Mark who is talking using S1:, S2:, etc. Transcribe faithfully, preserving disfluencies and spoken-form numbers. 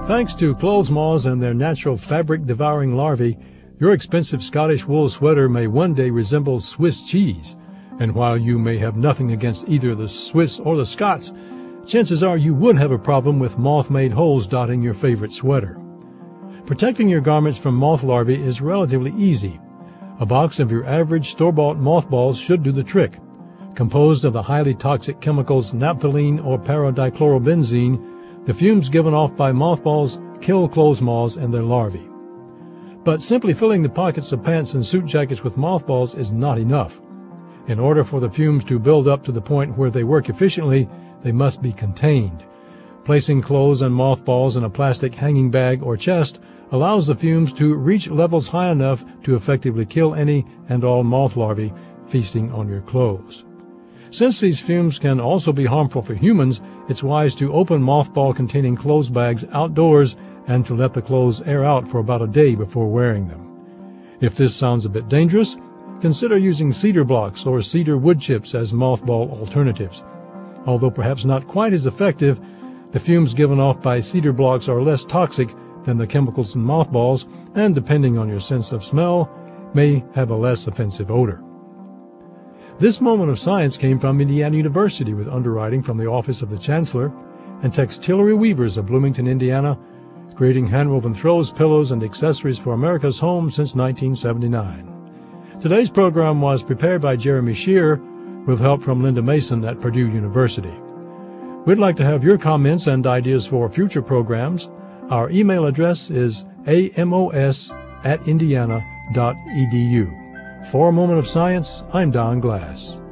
S1: Thanks to clothes moths and their natural fabric-devouring larvae, your expensive Scottish wool sweater may one day resemble Swiss cheese. And while you may have nothing against either the Swiss or the Scots, chances are you would have a problem with moth-made holes dotting your favorite sweater. Protecting your garments from moth larvae is relatively easy. A box of your average store-bought mothballs should do the trick. Composed of the highly toxic chemicals naphthalene or paradichlorobenzene, the fumes given off by mothballs kill clothes moths and their larvae. But simply filling the pockets of pants and suit jackets with mothballs is not enough. In order for the fumes to build up to the point where they work efficiently, they must be contained. Placing clothes and mothballs in a plastic hanging bag or chest allows the fumes to reach levels high enough to effectively kill any and all moth larvae feasting on your clothes. Since these fumes can also be harmful for humans, it's wise to open mothball-containing clothes bags outdoors and to let the clothes air out for about a day before wearing them. If this sounds a bit dangerous, consider using cedar blocks or cedar wood chips as mothball alternatives. Although perhaps not quite as effective, the fumes given off by cedar blocks are less toxic than the chemicals in mothballs, and depending on your sense of smell, may have a less offensive odor. This moment of science came from Indiana University with underwriting from the Office of the Chancellor and Textillery Weavers of Bloomington, Indiana, creating handwoven throws, pillows, and accessories for America's home since nineteen seventy-nine. Today's program was prepared by Jeremy Shear with help from Linda Mason at Purdue University. We'd like to have your comments and ideas for future programs. Our email address is amos at indiana dot edu. For a Moment of Science, I'm Don Glass.